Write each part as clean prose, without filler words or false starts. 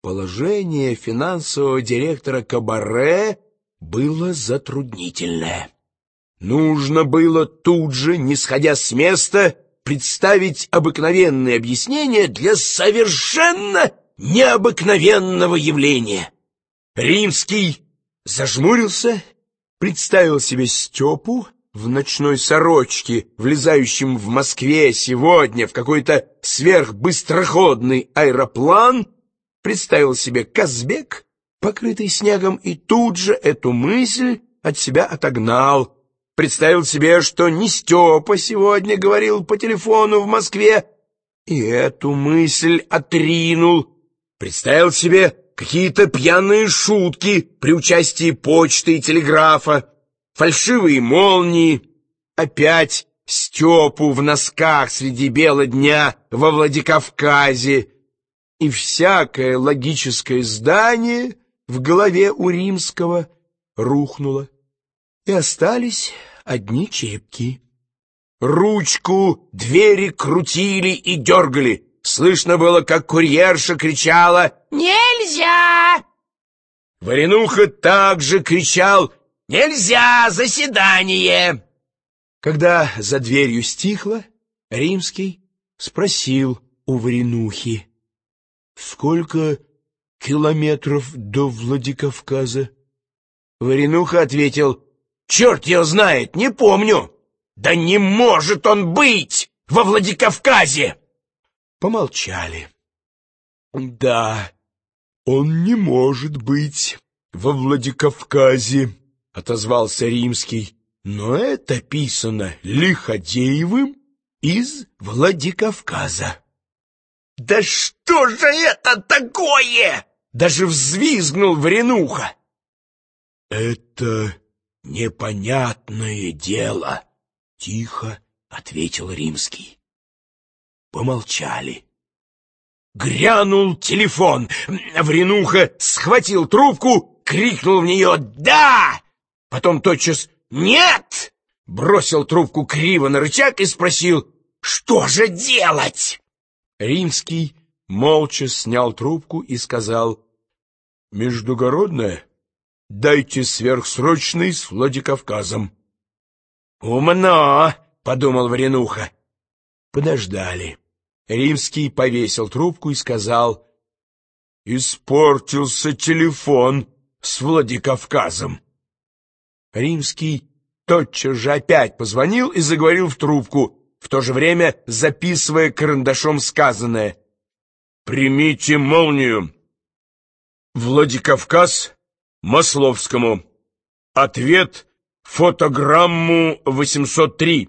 Положение финансового директора кабаре было затруднительное. Нужно было тут же, не сходя с места, представить обыкновенные объяснения для совершенно необыкновенного явления. Римский зажмурился, представил себе Степу в ночной сорочке, влезающем в Москве сегодня в какой-то сверхбыстроходный аэроплан, представил себе Казбек, покрытый снегом, и тут же эту мысль от себя отогнал. Представил себе, что не Степа сегодня говорил по телефону в Москве, и эту мысль отринул. Представил себе какие-то пьяные шутки при участии почты и телеграфа, фальшивые молнии, опять Степу в носках среди бела дня во Владикавказе, и всякое логическое здание в голове у Римского рухнуло, и остались одни черепки. Ручку двери крутили и дергали. Слышно было, как курьерша кричала «Нельзя!». Варенуха также кричал «Нельзя! Заседание!». Когда за дверью стихло, Римский спросил у Варенухи: «Сколько километров до Владикавказа?» Варенуха ответил: «Черт его знает, не помню». «Да не может он быть во Владикавказе!» Помолчали. «Да, он не может быть во Владикавказе», — отозвался Римский. «Но это писано Лиходеевым из Владикавказа». «Да что же это такое?» — даже взвизгнул Варенуха. «Это непонятное дело», — тихо ответил Римский. Помолчали. Грянул телефон. Варенуха схватил трубку, крикнул в нее «Да!», потом тотчас «Нет!», бросил трубку криво на рычаг и спросил «Что же делать?». Римский молча снял трубку и сказал: «Междугородная? Дайте сверхсрочный с Владикавказом». «Умно!» — подумал Варенуха. Подождали. Римский повесил трубку и сказал: «Испортился телефон с Владикавказом». Римский тотчас же опять позвонил и заговорил в трубку, в то же время записывая карандашом сказанное. «Примите молнию. Владикавказ Масловскому. Ответ фотограмму 803.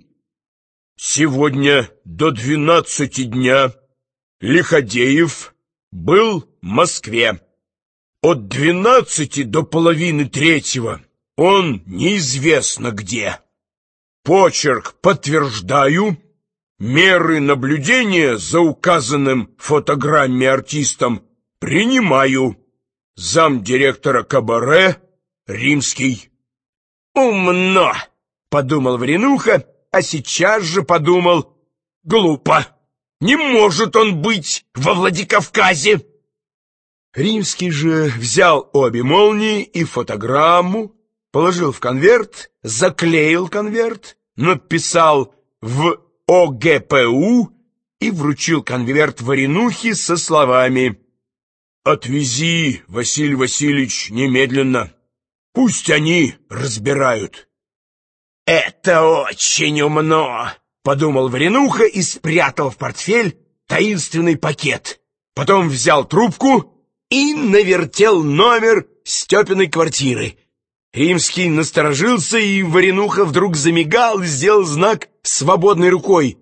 Сегодня до 12 дня Лиходеев был в Москве. От 12 до половины третьего он неизвестно где. Почерк подтверждаю. Меры наблюдения за указанным в фотограмме артистом принимаю. Замдиректора кабаре Римский». «Умно!» — подумал Варенуха, а сейчас же подумал: «Глупо! Не может он быть во Владикавказе!» Римский же взял обе молнии и фотограмму, положил в конверт, заклеил конверт, написал в ОГПУ и вручил конверт Варенухе со словами: «Отвези, Василий Васильевич, немедленно. Пусть они разбирают». «Это очень умно», — подумал Варенуха и спрятал в портфель таинственный пакет. Потом взял трубку и навертел номер Степиной квартиры. Римский насторожился, и Варенуха вдруг замигал и сделал знак свободной рукой.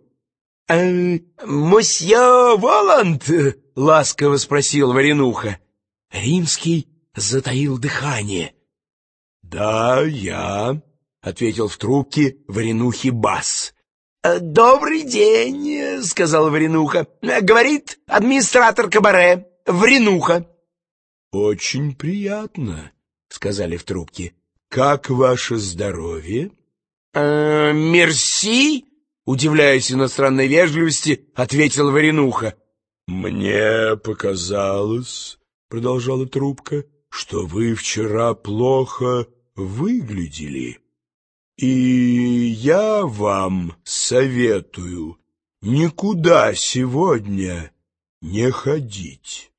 «Мосье Воланд?» — ласково спросил Варенуха. Римский затаил дыхание. «Да, я», — ответил в трубке Варенухи бас. «Добрый день», — сказал Варенуха. «Говорит администратор кабаре, Варенуха». «Очень приятно», — сказали в трубке. «Как ваше здоровье?» «Мерси», — удивляясь иностранной вежливости, ответил Варенуха. «Мне показалось», продолжала трубка, — что вы вчера плохо выглядели. И я вам советую никуда сегодня не ходить.